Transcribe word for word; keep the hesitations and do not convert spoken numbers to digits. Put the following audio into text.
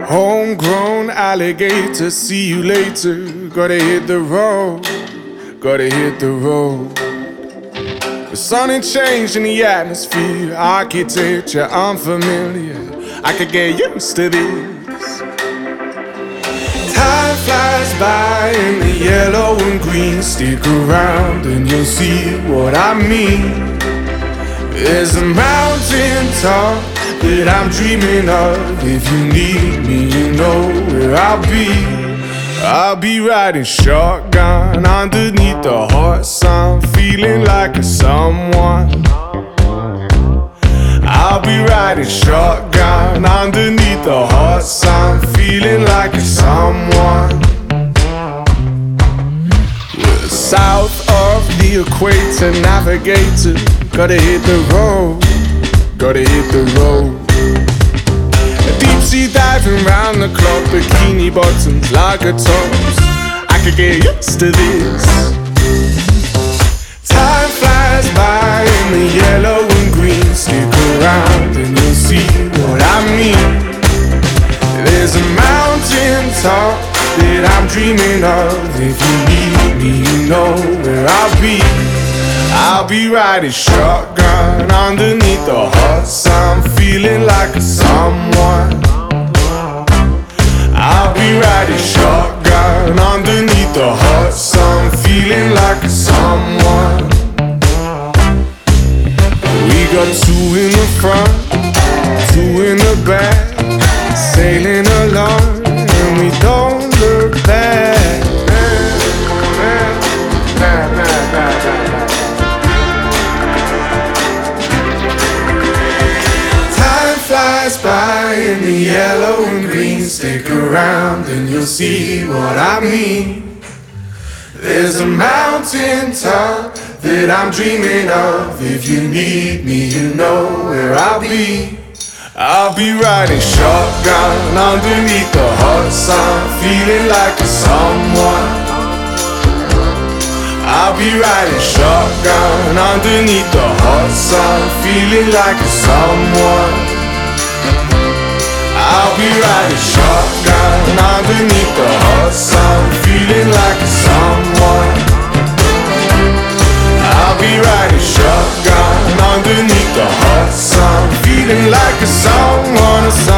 Homegrown alligator, see you later. Gotta hit the road, gotta hit the road. The sun ain't changing the atmosphere, architecture unfamiliar. I could get used to this. Time flies by in the yellow and green. Stick around and you'll see what I mean. There's a mountain top that I'm dreaming of. If you need me, you know where I'll be. I'll be riding shotgun underneath the hot sun, feeling like a someone. I'll be riding shotgun underneath the hot sun, feeling like a someone. We're south of the equator, navigator. Gotta hit the road, gotta hit the road. Deep sea diving round the clock, bikini bottoms, lager tops. I could get used to this. Time flies by in the yellow and green. Stick around and you'll see what I mean. There's a mountain top that I'm dreaming of. If you need me, you know where I'll be. I'll be riding shotgun underneath the hot sun, feeling like a someone. I'll be riding shotgun underneath the hot sun, feeling like a someone. We got two in the front, two in the back, sailing along and we don't look back. Flies by in the yellow and green. Stick around and you'll see what I mean. There's a mountain top that I'm dreaming of. If you need me, you know where I'll be. I'll be riding shotgun underneath the hot sun, feeling like a someone. I'll be riding shotgun underneath the hot sun, feeling like a someone. I'll be riding shotgun underneath the hot sun, feeling like a someone. I'll be riding shotgun underneath the hot sun, feeling like a someone, a someone.